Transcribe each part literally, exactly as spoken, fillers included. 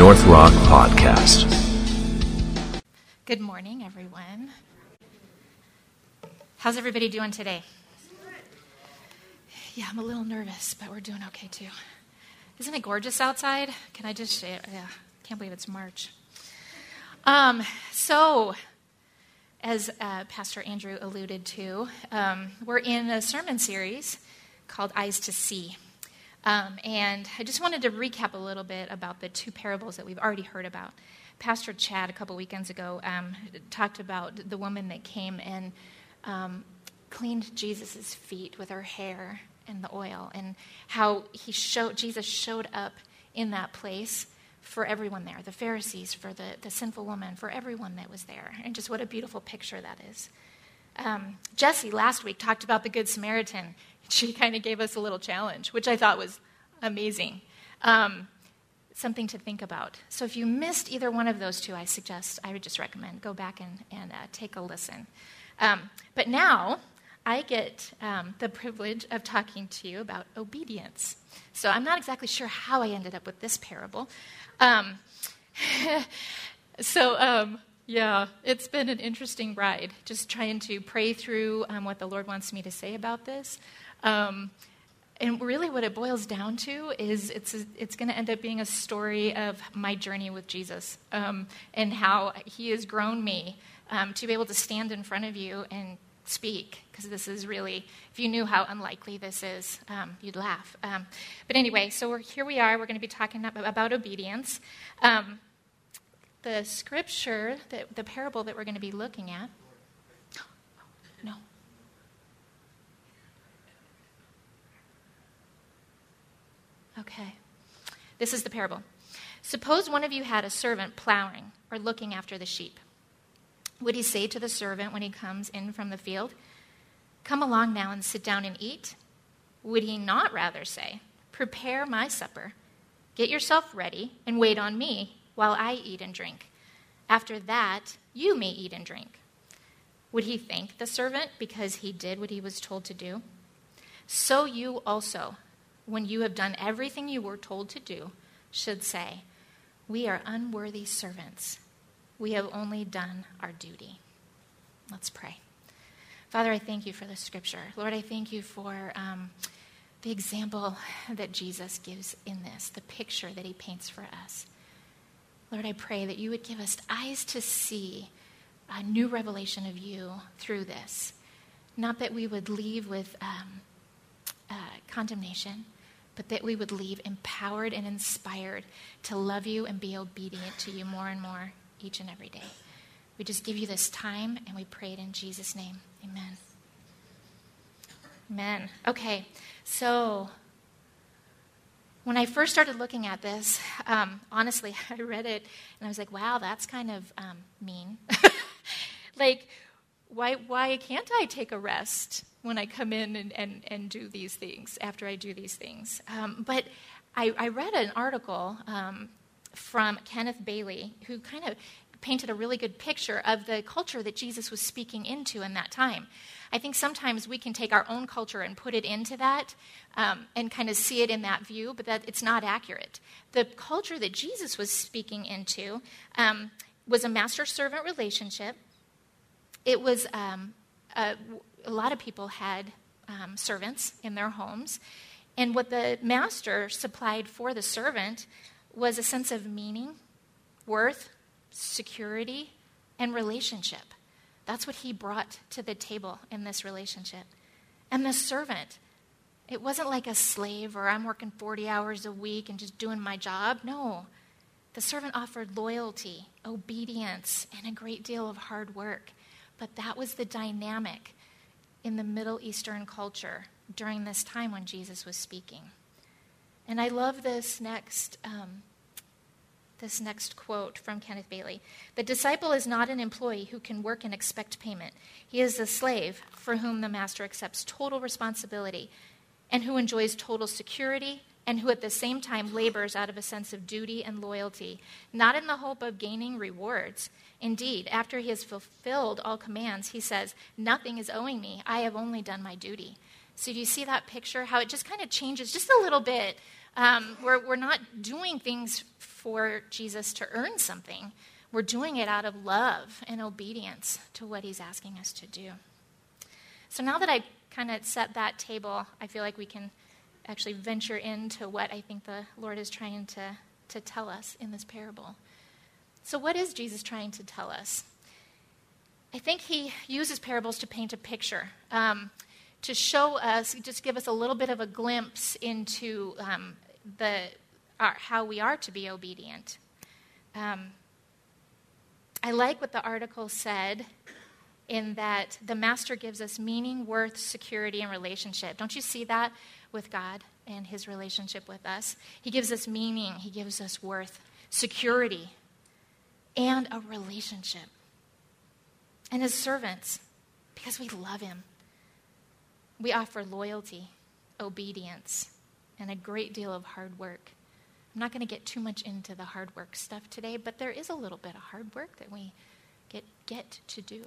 North Rock Podcast. Good morning, everyone. How's everybody doing today? Yeah, I'm a little nervous, but we're doing okay too. Isn't it gorgeous outside? Can I just say, yeah, can't believe it's March. Um, so, as uh, Pastor Andrew alluded to, um, we're in a sermon series called Eyes to See. Um, and I just wanted to recap a little bit about the two parables that we've already heard about. Pastor Chad, a couple weekends ago, um, talked about the woman that came and um, cleaned Jesus' feet with her hair and the oil, and how he showed Jesus showed up in that place for everyone there, the Pharisees, for the, the sinful woman, for everyone that was there. And just what a beautiful picture that is. Um, Jessie last week talked about the Good Samaritan. She kind of gave us a little challenge, which I thought was amazing. Um, something to think about. So if you missed either one of those two, I suggest, I would just recommend, go back and, and uh, take a listen. Um, but now, I get um, the privilege of talking to you about obedience. So I'm not exactly sure how I ended up with this parable. Um, so, um, yeah, it's been an interesting ride, just trying to pray through um, what the Lord wants me to say about this. Um, and really what it boils down to is it's a, it's going to end up being a story of my journey with Jesus um, and how he has grown me um, to be able to stand in front of you and speak, because this is really, if you knew how unlikely this is, um, you'd laugh. Um, but anyway, so we're, here we are. We're going to be talking about, about obedience. Um, the scripture, that, the parable that we're going to be looking at, no. Okay. This is the parable. Suppose one of you had a servant plowing or looking after the sheep. Would he say to the servant when he comes in from the field, "Come along now and sit down and eat"? Would he not rather say, "Prepare my supper, get yourself ready, and wait on me while I eat and drink? After that, you may eat and drink"? Would he thank the servant because he did what he was told to do? So you also, when you have done everything you were told to do, should say, "We are unworthy servants. We have only done our duty." Let's pray. Father, I thank you for this scripture. Lord, I thank you for um, the example that Jesus gives in this, the picture that he paints for us. Lord, I pray that you would give us eyes to see a new revelation of you through this. Not that we would leave with um, uh, condemnation, but that we would leave empowered and inspired to love you and be obedient to you more and more each and every day. We just give you this time, and we pray it in Jesus' name. Amen. Amen. Okay, so when I first started looking at this, um, honestly, I read it, and I was like, wow, that's kind of um, mean. Like, why why can't I take a rest when I come in and, and, and do these things, after I do these things? Um, but I, I read an article um, from Kenneth Bailey, who kind of painted a really good picture of the culture that Jesus was speaking into in that time. I think sometimes we can take our own culture and put it into that um, and kind of see it in that view, but that it's not accurate. The culture that Jesus was speaking into um, was a master-servant relationship. It was um, a, a lot of people had um, servants in their homes, and what the master supplied for the servant was a sense of meaning, worth, security, and relationship. That's what he brought to the table in this relationship. And the servant, it wasn't like a slave or I'm working forty hours a week and just doing my job. No, the servant offered loyalty, obedience, and a great deal of hard work. But that was the dynamic in the Middle Eastern culture during this time when Jesus was speaking. And I love this next um, this next quote from Kenneth Bailey. "The disciple is not an employee who can work and expect payment. He is a slave for whom the master accepts total responsibility and who enjoys total security and who at the same time labors out of a sense of duty and loyalty, not in the hope of gaining rewards. Indeed, after he has fulfilled all commands, he says, 'Nothing is owing me. I have only done my duty.'" So do you see that picture, how it just kind of changes just a little bit? Um, we're, we're not doing things for Jesus to earn something. We're doing it out of love and obedience to what he's asking us to do. So now that I kind of set that table, I feel like we can actually venture into what I think the Lord is trying to, to tell us in this parable. So what is Jesus trying to tell us? I think he uses parables to paint a picture, um, to show us, just give us a little bit of a glimpse into um, the our, how we are to be obedient. Um, I like what the article said in that the master gives us meaning, worth, security, and relationship. Don't you see that with God and his relationship with us? He gives us meaning, he gives us worth, security, and a relationship. And as servants, because we love him, we offer loyalty, obedience, and a great deal of hard work. I'm not going to get too much into the hard work stuff today, but there is a little bit of hard work that we get, get to do.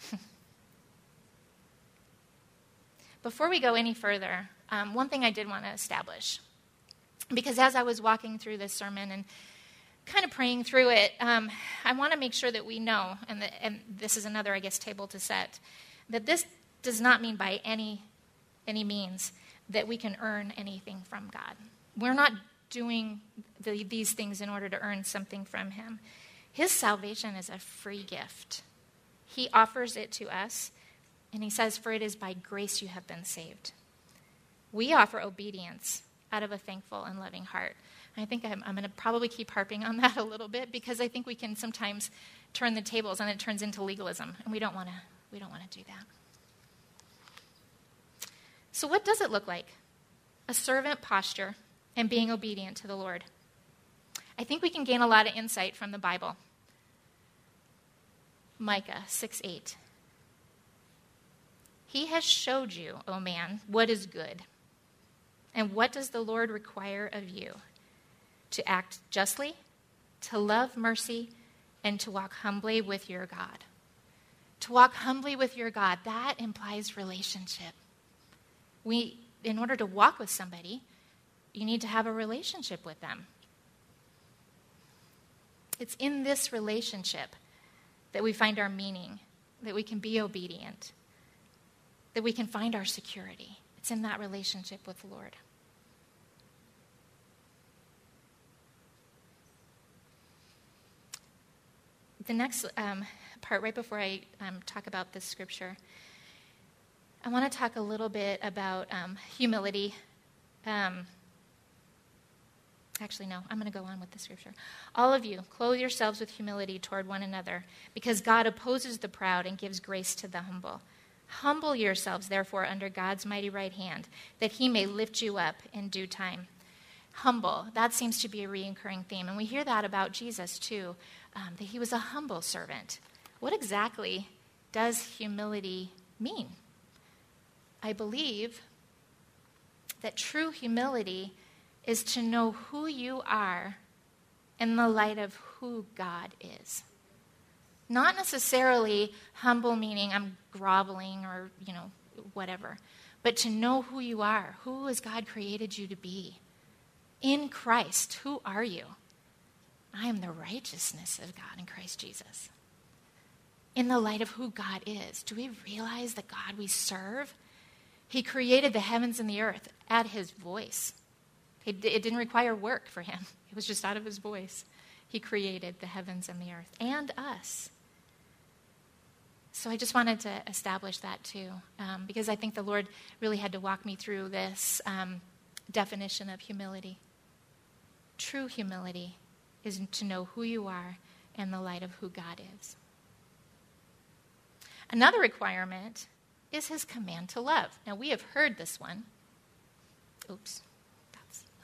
Before we go any further, um, one thing I did want to establish, because as I was walking through this sermon and kind of praying through it, um, I want to make sure that we know, and, the, and this is another, I guess, table to set, that this does not mean by any any means that we can earn anything from God. We're not doing the, these things in order to earn something from him. His salvation is a free gift. He offers it to us, and he says, for it is by grace you have been saved. We offer obedience out of a thankful and loving heart. And I think I'm, I'm going to probably keep harping on that a little bit, because I think we can sometimes turn the tables and it turns into legalism, and we don't want to we don't want to do that. So what does it look like? A servant posture and being obedient to the Lord. I think we can gain a lot of insight from the Bible. Micah six eight. He has showed you, O man, what is good. And what does the Lord require of you? To act justly, to love mercy, and to walk humbly with your God. To walk humbly with your God, that implies relationship. We, in order to walk with somebody, you need to have a relationship with them. It's in this relationship that we find our meaning, that we can be obedient, that we can find our security. It's in that relationship with the Lord. The next um, part, right before I um, talk about this scripture, I want to talk a little bit about um, humility. Um, actually, no, I'm going to go on with the scripture. All of you, clothe yourselves with humility toward one another, because God opposes the proud and gives grace to the humble. Humble yourselves, therefore, under God's mighty right hand, that he may lift you up in due time. Humble, that seems to be a recurring theme. And we hear that about Jesus, too, um, that he was a humble servant. What exactly does humility mean? I believe that true humility is to know who you are in the light of who God is. Not necessarily humble meaning I'm groveling or, you know, whatever, but to know who you are. Who has God created you to be? In Christ, who are you? I am the righteousness of God in Christ Jesus. In the light of who God is, do we realize the God we serve? He created the heavens and the earth at his voice. It, it didn't require work for him. It was just out of his voice. He created the heavens and the earth and us. So I just wanted to establish that too, um, because I think the Lord really had to walk me through this um, definition of humility. True humility is to know who you are in the light of who God is. Another requirement is his command to love. Now, we have heard this one. Oops, that's not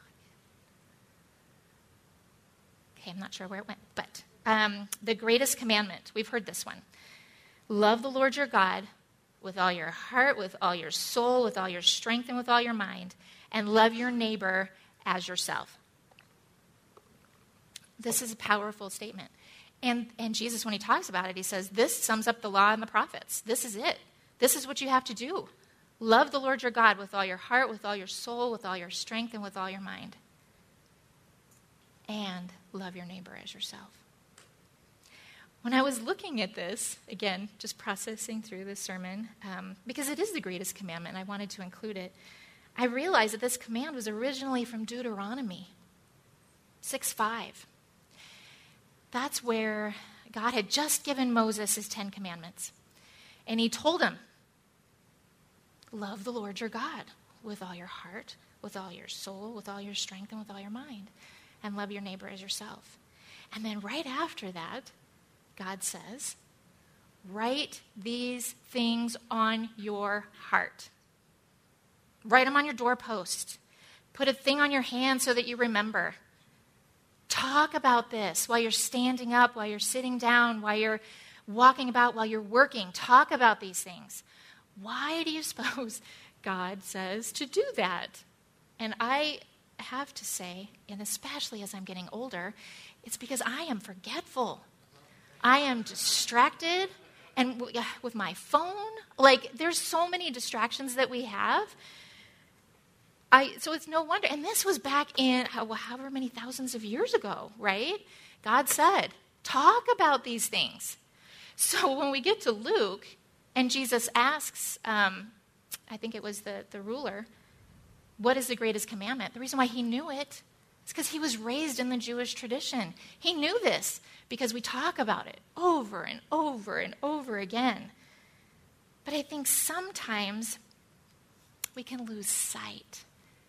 it. Okay, I'm not sure where it went, but um, the greatest commandment, we've heard this one. Love the Lord your God with all your heart, with all your soul, with all your strength, and with all your mind, and love your neighbor as yourself. This is a powerful statement. And, and Jesus, when he talks about it, he says, this sums up the law and the prophets. This is it. This is what you have to do. Love the Lord your God with all your heart, with all your soul, with all your strength, and with all your mind. And love your neighbor as yourself. When I was looking at this, again, just processing through this sermon, um, because it is the greatest commandment, and I wanted to include it, I realized that this command was originally from Deuteronomy six five. That's where God had just given Moses his Ten Commandments. And he told him, love the Lord your God with all your heart, with all your soul, with all your strength, and with all your mind. And love your neighbor as yourself. And then right after that, God says, write these things on your heart. Write them on your doorpost. Put a thing on your hand so that you remember. Talk about this while you're standing up, while you're sitting down, while you're walking about, while you're working. Talk about these things. Why do you suppose God says to do that? And I have to say, and especially as I'm getting older, it's because I am forgetful. I am distracted, and with my phone, like there's so many distractions that we have. I, so it's no wonder. And this was back in however many thousands of years ago, right? God said, talk about these things. So when we get to Luke, and Jesus asks, um, I think it was the, the ruler, what is the greatest commandment? The reason why he knew it is because he was raised in the Jewish tradition. He knew this because we talk about it over and over and over again. But I think sometimes we can lose sight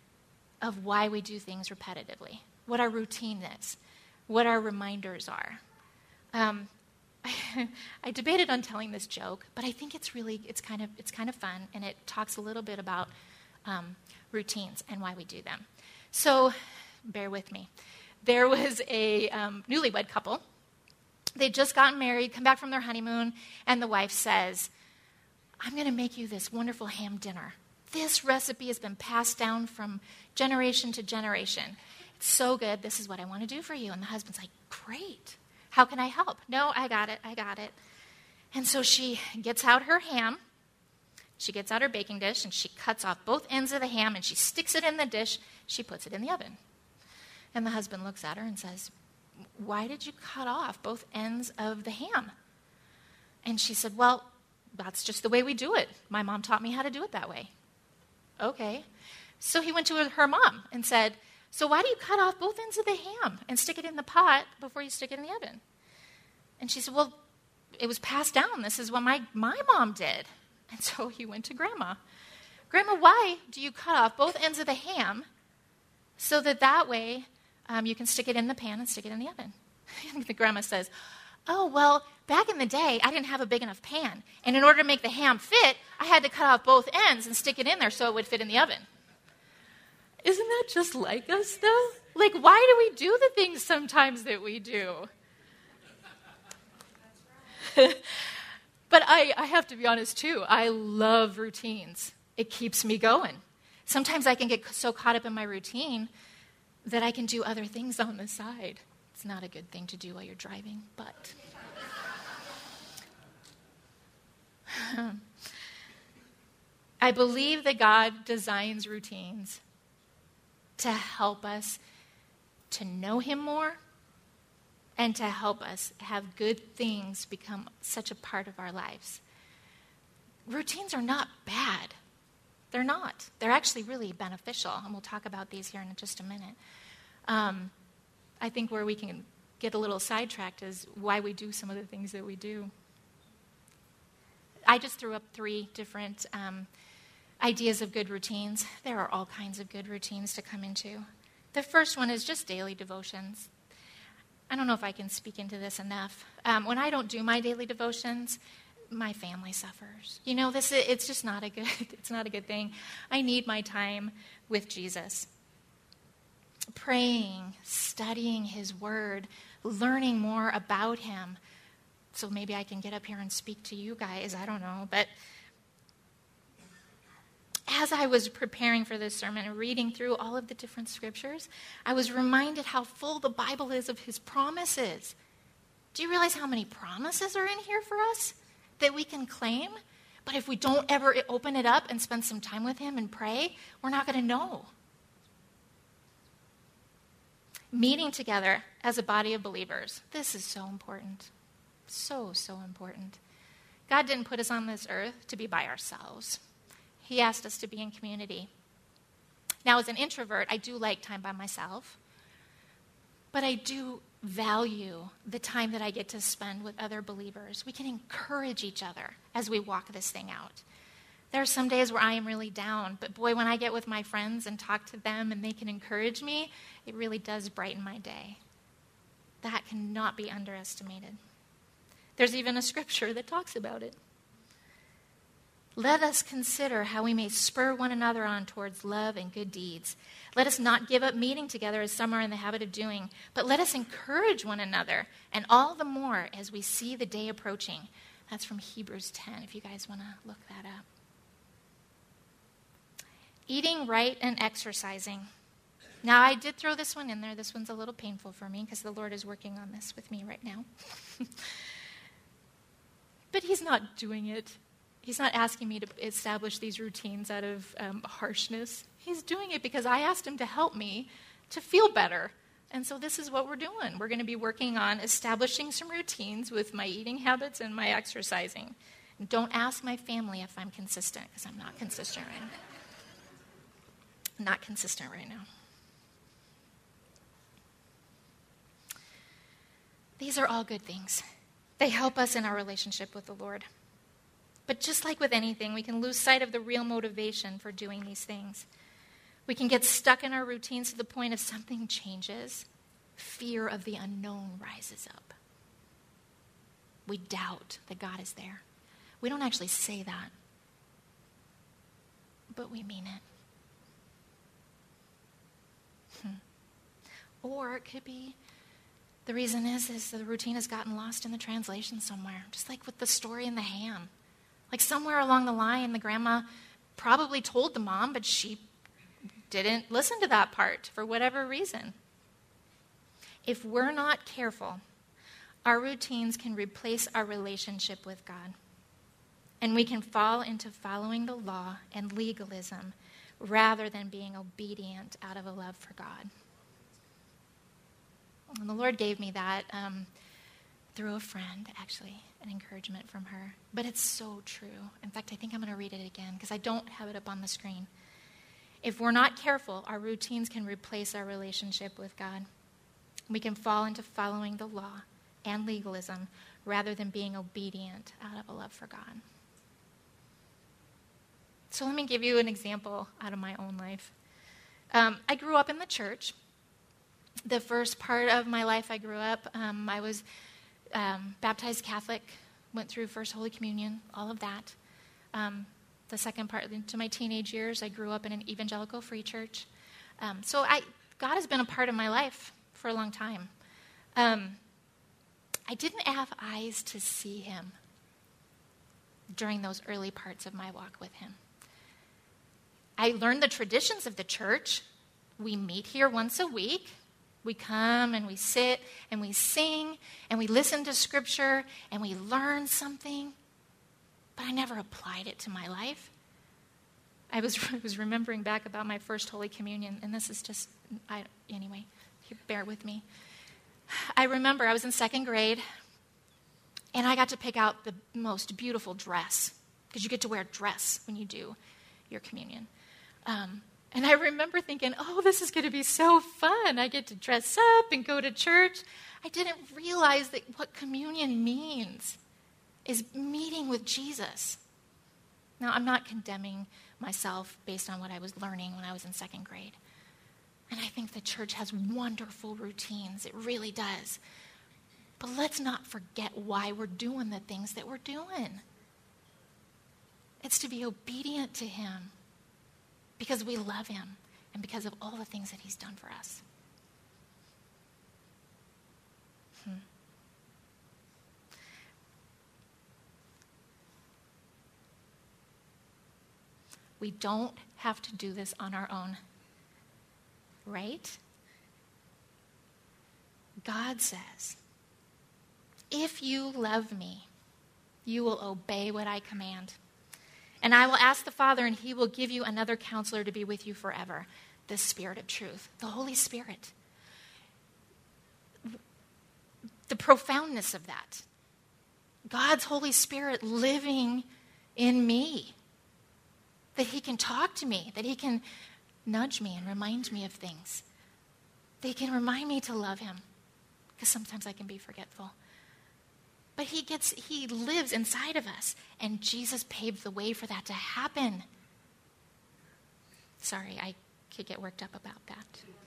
of why we do things repetitively, what our routine is, what our reminders are. Um, I, I debated on telling this joke, but I think it's really, it's kind of, it's kind of fun, and it talks a little bit about um, routines and why we do them. So, bear with me. There was a um, newlywed couple. They'd just gotten married, come back from their honeymoon, and the wife says, I'm going to make you this wonderful ham dinner. This recipe has been passed down from generation to generation. It's so good. This is what I want to do for you. And the husband's like, great. How can I help? No, I got it. I got it. And so she gets out her ham. She gets out her baking dish, and she cuts off both ends of the ham, and she sticks it in the dish. She puts it in the oven. And the husband looks at her and says, why did you cut off both ends of the ham? And she said, well, that's just the way we do it. My mom taught me how to do it that way. Okay. So he went to her mom and said, so why do you cut off both ends of the ham and stick it in the pot before you stick it in the oven? And she said, well, it was passed down. This is what my, my mom did. And so he went to Grandma. Grandma, why do you cut off both ends of the ham so that that way um, you can stick it in the pan and stick it in the oven? And the grandma says, oh, well, back in the day, I didn't have a big enough pan. And in order to make the ham fit, I had to cut off both ends and stick it in there so it would fit in the oven. Isn't that just like us, though? Like, why do we do the things sometimes that we do? But I, I have to be honest, too. I love routines. It keeps me going. Sometimes I can get so caught up in my routine that I can do other things on the side. It's not a good thing to do while you're driving, but... I believe that God designs routines to help us to know him more and to help us have good things become such a part of our lives. Routines are not bad. They're not. They're actually really beneficial, and we'll talk about these here in just a minute. Um, I think where we can get a little sidetracked is why we do some of the things that we do. I just threw up three different um, ideas of good routines. There are all kinds of good routines to come into. The first one is just daily devotions. I don't know if I can speak into this enough. Um, when I don't do my daily devotions, my family suffers. You know, this it's just not a good it's not a good thing. I need my time with Jesus. Praying, studying his word, learning more about him. So maybe I can get up here and speak to you guys. I don't know. But as I was preparing for this sermon and reading through all of the different scriptures, I was reminded how full the Bible is of his promises. Do you realize how many promises are in here for us that we can claim? But if we don't ever open it up and spend some time with him and pray, we're not going to know. Meeting together as a body of believers. This is so important. So, so important. God didn't put us on this earth to be by ourselves. He asked us to be in community. Now, as an introvert, I do like time by myself, but I do value the time that I get to spend with other believers. We can encourage each other as we walk this thing out. There are some days where I am really down, but boy, when I get with my friends and talk to them and they can encourage me, it really does brighten my day. That cannot be underestimated. There's even a scripture that talks about it. Let us consider how we may spur one another on towards love and good deeds. Let us not give up meeting together as some are in the habit of doing, but let us encourage one another, and all the more as we see the day approaching. That's from Hebrews ten, if you guys want to look that up. Eating right and exercising. Now, I did throw this one in there. This one's a little painful for me because the Lord is working on this with me right now. But he's not doing it. He's not asking me to establish these routines out of um, harshness. He's doing it because I asked him to help me to feel better. And so this is what we're doing. We're going to be working on establishing some routines with my eating habits and my exercising. And don't ask my family if I'm consistent, because I'm not consistent right now. Not consistent right now. These are all good things. They help us in our relationship with the Lord. But just like with anything, we can lose sight of the real motivation for doing these things. We can get stuck in our routines to the point if something changes, fear of the unknown rises up. We doubt that God is there. We don't actually say that, but we mean it. Hmm. Or it could be the reason is, is the routine has gotten lost in the translation somewhere, just like with the story in the ham. Like somewhere along the line, the grandma probably told the mom, but she didn't listen to that part for whatever reason. If we're not careful, our routines can replace our relationship with God. And we can fall into following the law and legalism rather than being obedient out of a love for God. And the Lord gave me that um, through a friend, actually, an encouragement from her. But it's so true. In fact, I think I'm going to read it again because I don't have it up on the screen. If we're not careful, our routines can replace our relationship with God. We can fall into following the law and legalism rather than being obedient out of a love for God. So let me give you an example out of my own life. Um, I grew up in the church. The first part of my life I grew up, um, I was um, baptized Catholic, went through First Holy Communion, all of that. Um, the second part, into my teenage years, I grew up in an evangelical free church. Um, so I, God has been a part of my life for a long time. Um, I didn't have eyes to see him during those early parts of my walk with him. I learned the traditions of the church. We meet here once a week. We come and we sit and we sing and we listen to scripture and we learn something. But I never applied it to my life. I was, I was remembering back about my first Holy Communion, and this is just, I, anyway, bear with me. I remember I was in second grade, and I got to pick out the most beautiful dress, because you get to wear a dress when you do your communion. Um, and I remember thinking, oh, this is going to be so fun. I get to dress up and go to church. I didn't realize that what communion means is meeting with Jesus. Now, I'm not condemning myself based on what I was learning when I was in second grade. And I think the church has wonderful routines. It really does. But let's not forget why we're doing the things that we're doing. It's to be obedient to him because we love him and because of all the things that he's done for us. Hmm. We don't have to do this on our own, right? God says, if you love me, you will obey what I command. And I will ask the Father, and he will give you another counselor to be with you forever, the Spirit of truth, the Holy Spirit. The profoundness of that. God's Holy Spirit living in me. That he can talk to me, that he can nudge me and remind me of things. That he can remind me to love him, because sometimes I can be forgetful. But he gets, he lives inside of us, and Jesus paved the way for that to happen. Sorry, I could get worked up about that.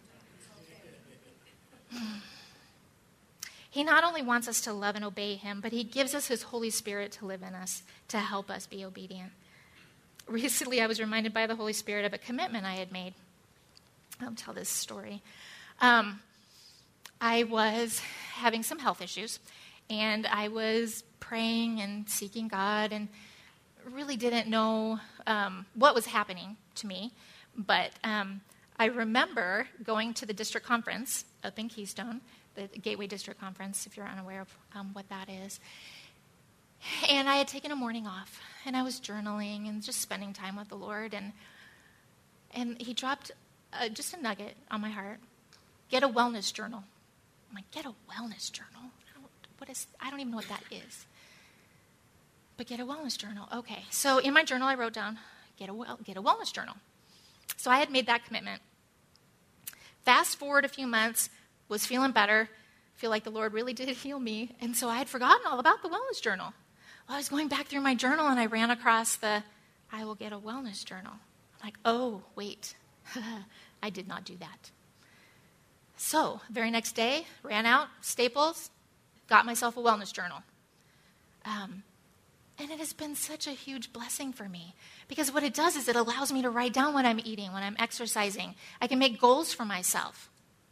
He not only wants us to love and obey him, but he gives us his Holy Spirit to live in us, to help us be obedient. Recently, I was reminded by the Holy Spirit of a commitment I had made. I'll tell this story. Um, I was having some health issues, and I was praying and seeking God, and really didn't know um, what was happening to me. But um, I remember going to the district conference up in Keystone, the Gateway District Conference, if you're unaware of um, what that is. And I had taken a morning off, and I was journaling and just spending time with the Lord. And and he dropped uh, just a nugget on my heart. Get a wellness journal. I'm like, get a wellness journal? I don't, what is, I don't even know what that is. But get a wellness journal. Okay. So in my journal, I wrote down, get a, well, get a wellness journal. So I had made that commitment. Fast forward a few months, was feeling better, feel like the Lord really did heal me, and so I had forgotten all about the wellness journal. Well, I was going back through my journal, and I ran across the, I will get a wellness journal. I'm like, oh, wait, I did not do that. So, very next day, ran out, Staples, got myself a wellness journal. Um, and it has been such a huge blessing for me, because what it does is it allows me to write down what I'm eating, when I'm exercising. I can make goals for myself.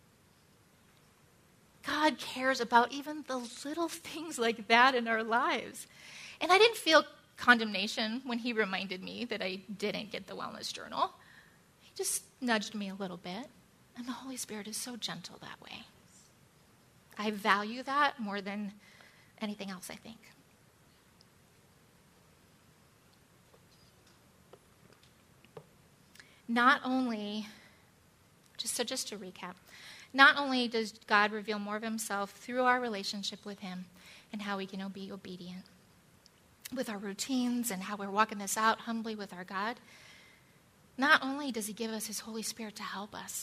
God cares about even the little things like that in our lives. And I didn't feel condemnation when he reminded me that I didn't get the wellness journal. He just nudged me a little bit. And the Holy Spirit is so gentle that way. I value that more than anything else, I think. Not only, just so just to recap, not only does God reveal more of himself through our relationship with him and how we can be obedient with our routines and how we're walking this out humbly with our God, not only does he give us his Holy Spirit to help us,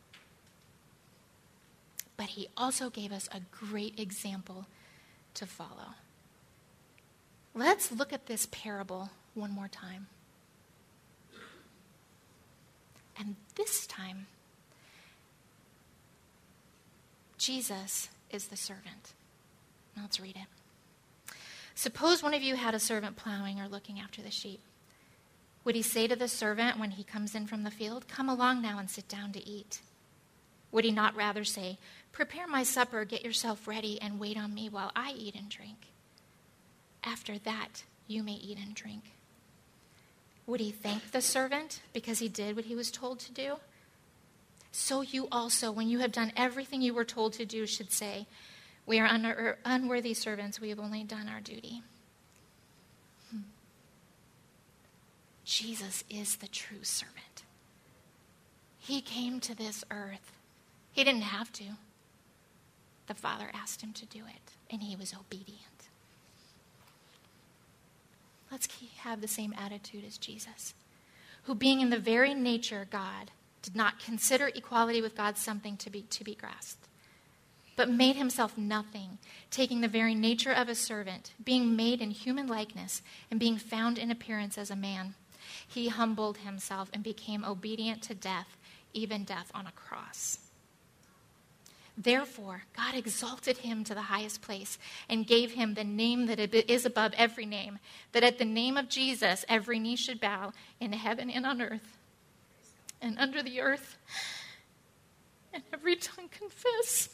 but he also gave us a great example to follow. Let's look at this parable one more time. And this time, Jesus is the servant. Now let's read it. Suppose one of you had a servant plowing or looking after the sheep. Would he say to the servant when he comes in from the field, "Come along now and sit down to eat"? Would he not rather say, "Prepare my supper, get yourself ready, and wait on me while I eat and drink? After that, you may eat and drink"? Would he thank the servant because he did what he was told to do? So you also, when you have done everything you were told to do, should say, "We are un- unworthy servants, we have only done our duty." Hmm. Jesus is the true servant. He came to this earth. He didn't have to. The Father asked him to do it, and he was obedient. Let's have the same attitude as Jesus, who being in the very nature God, did not consider equality with God something to be, to be grasped, but made himself nothing, taking the very nature of a servant, being made in human likeness, and being found in appearance as a man. He humbled himself and became obedient to death, even death on a cross. Therefore, God exalted him to the highest place and gave him the name that is above every name, that at the name of Jesus every knee should bow in heaven and on earth and under the earth, and every tongue confess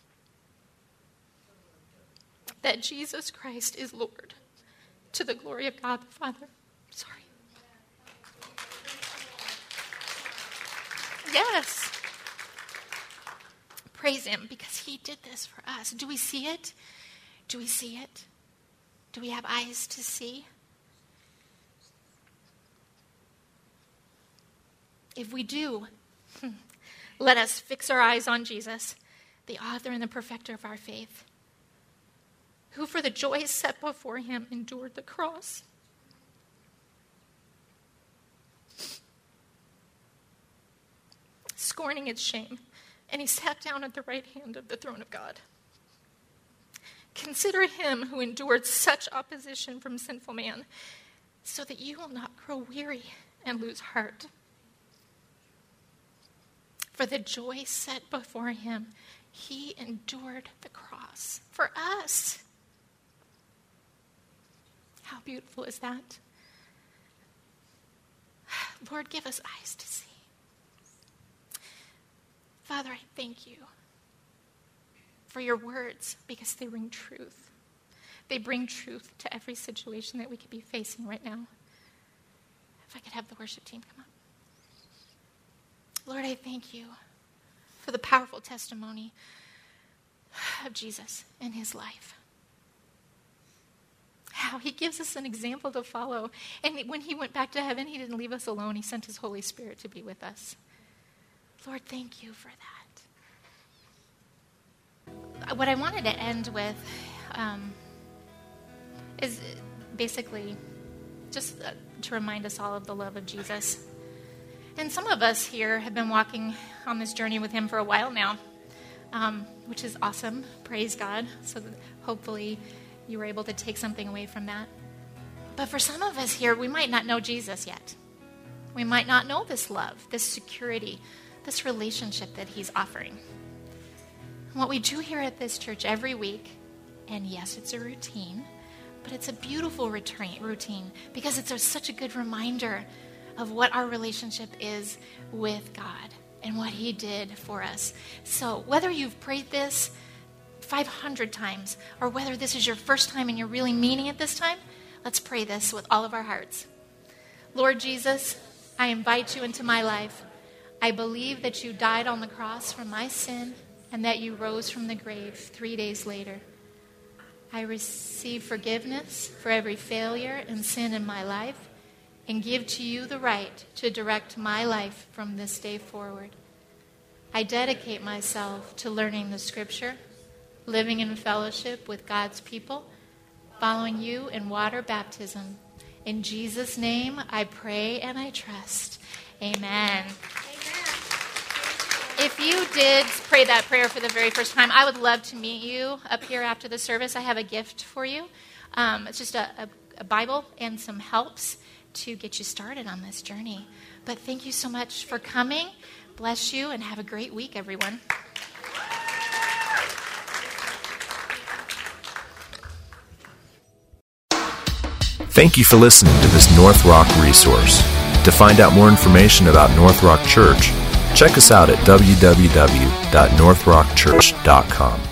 that Jesus Christ is Lord, to the glory of God the Father. Sorry. Yes. Praise him because he did this for us. Do we see it? Do we see it? Do we have eyes to see? If we do, let us fix our eyes on Jesus, the author and the perfecter of our faith. who for the joy set before him endured the cross, scorning its shame, and he sat down at the right hand of the throne of God. Consider him who endured such opposition from sinful man, so that you will not grow weary and lose heart. For the joy set before him, he endured the cross for us. How beautiful is that? Lord, give us eyes to see. Father, I thank you for your words because they bring truth. They bring truth to every situation that we could be facing right now. If I could have the worship team come up. Lord, I thank you for the powerful testimony of Jesus and his life. How he gives us an example to follow. And when he went back to heaven, he didn't leave us alone. He sent his Holy Spirit to be with us. Lord, thank you for that. What I wanted to end with um, is basically just uh, to remind us all of the love of Jesus. And some of us here have been walking on this journey with him for a while now, um, which is awesome. Praise God. So that hopefully you were able to take something away from that. But for some of us here, we might not know Jesus yet. We might not know this love, this security, this relationship that he's offering. What we do here at this church every week, and yes, it's a routine, but it's a beautiful routine because it's a, such a good reminder of what our relationship is with God and what he did for us. So whether you've prayed this five hundred times or whether this is your first time and you're really meaning it this time, let's pray this with all of our hearts. Lord Jesus, I invite you into my life. I believe that you died on the cross for my sin and that you rose from the grave three days later. I receive forgiveness for every failure and sin in my life and give to you the right to direct my life from this day forward. I dedicate myself to learning the scripture, living in fellowship with God's people, following you in water baptism. In Jesus' name, I pray and I trust. Amen. If you did pray that prayer for the very first time, I would love to meet you up here after the service. I have a gift for you. Um, it's just a, a, a Bible and some helps to get you started on this journey. But thank you so much for coming. Bless you and have a great week, everyone. Thank you for listening to this North Rock resource. To find out more information about North Rock Church, check us out at w w w dot north rock church dot com.